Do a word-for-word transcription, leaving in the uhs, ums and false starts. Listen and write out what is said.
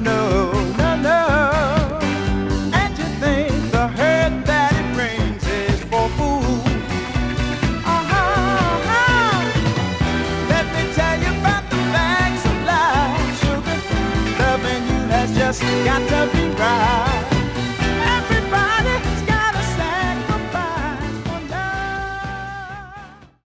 no, no, no. And you think the hurt that it brings is for food. Uh-huh, uh-huh. Let me tell you about the facts of life, sugar. Loving you has just got to be right.